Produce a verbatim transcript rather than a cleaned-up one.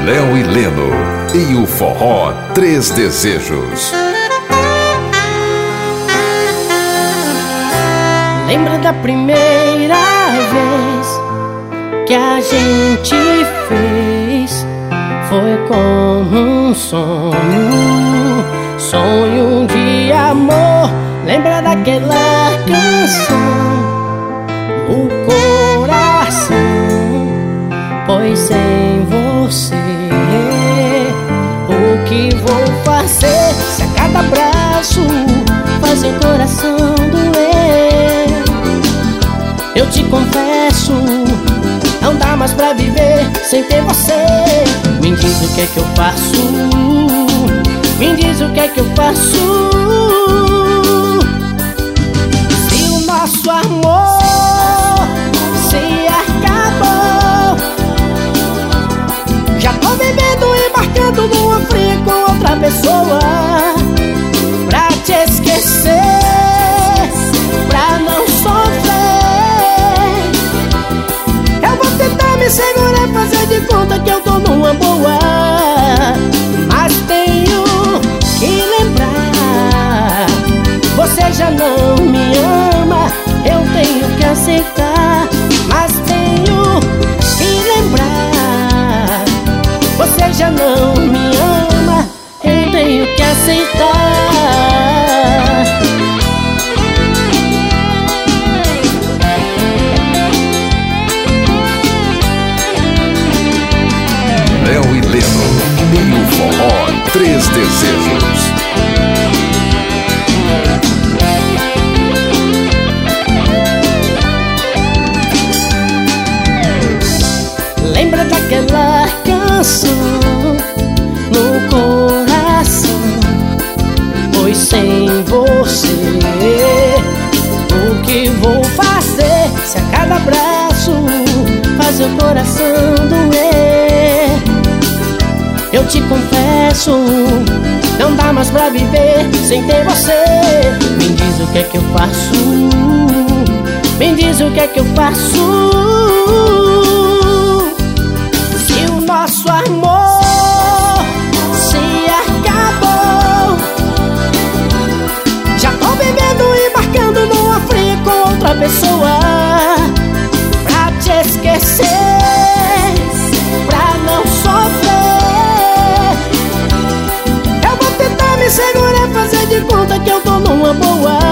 Léo e Leno e o Forró Três Desejos. Lembra da primeira vez que a gente fez? Foi como um sonho, sonho de amor. Lembra daquela canção no coração? Pois sem você, o que vou fazer? Se a cada abraço faz o coração doer, eu te confesso, não dá mais pra viver sem ter você. Me diz o que é que eu faço, me diz o que é que eu faço. Se o nosso amor se acabou, já tô vivendo e embarcando numa fria com outra pessoa. Pra te esquecer, pra não sofrer, eu vou tentar me segurar, fazer de conta que eu tô numa boa. Mas tenho que lembrar, você já não me ama, eu tenho que aceitar. Mas tenho que lembrar, você já não me ama, eu tenho que aceitar. Léo e Leno e o Forró Três Desejos. Lembra daquela canção no coração? Pois sem você, o que vou fazer? Se a cada abraço faz o coração doer, eu te confesso, não dá mais pra viver sem ter você. Me diz o que é que eu faço, me diz o que é que eu faço. Se o nosso amor se acabou, já tô vivendo e embarcando numa fria com outra pessoa. Pra te esquecer, pra não sofrer, eu vou tentar me segurar, fazer de conta que eu tô numa boa.